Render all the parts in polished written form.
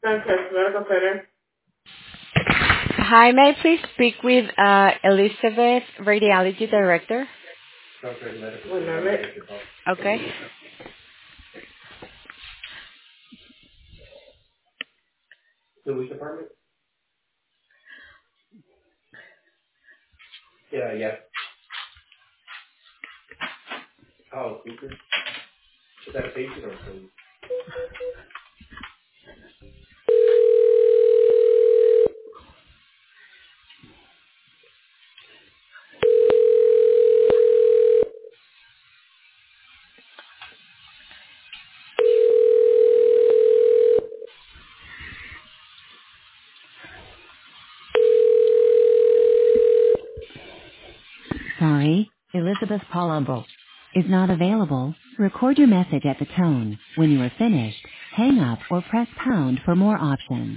Sanchez Medical Center. Hi, may I please speak with Elizabeth, Radiology Director? One moment. Okay. The which department? Yeah, yeah. Oh, Cooper. Is that a patient or a patient? Sorry, Elizabeth Palumbo is not available. Record your message at the tone. When you are finished, hang up or press pound for more options.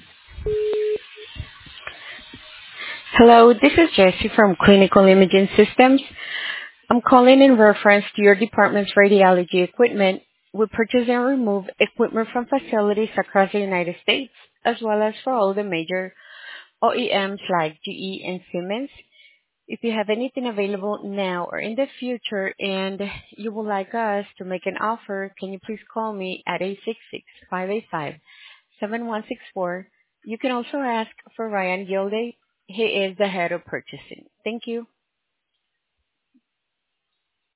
Hello, this is Jessie from Clinical Imaging Systems. I'm calling in reference to your department's radiology equipment. We purchase and remove equipment from facilities across the United States, as well as for all the major OEMs like GE and Siemens. If you have anything available now or in the future and you would like us to make an offer, can you please call me at 866-585-7164. You can also ask for Ryan Gilday. He is the head of purchasing. Thank you.